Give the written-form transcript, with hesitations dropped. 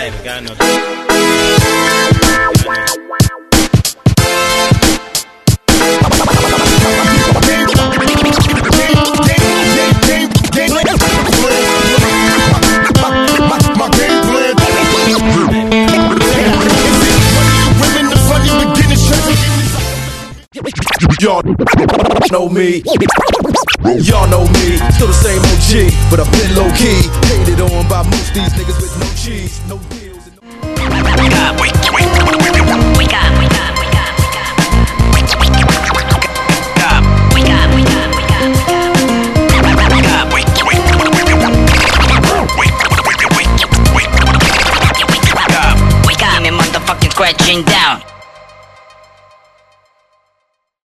Gano. Y'all know me. Y'all know me. Still the same OG, but I've been low key. Hated on by most these niggas with no cheese, no deals. Scratching down.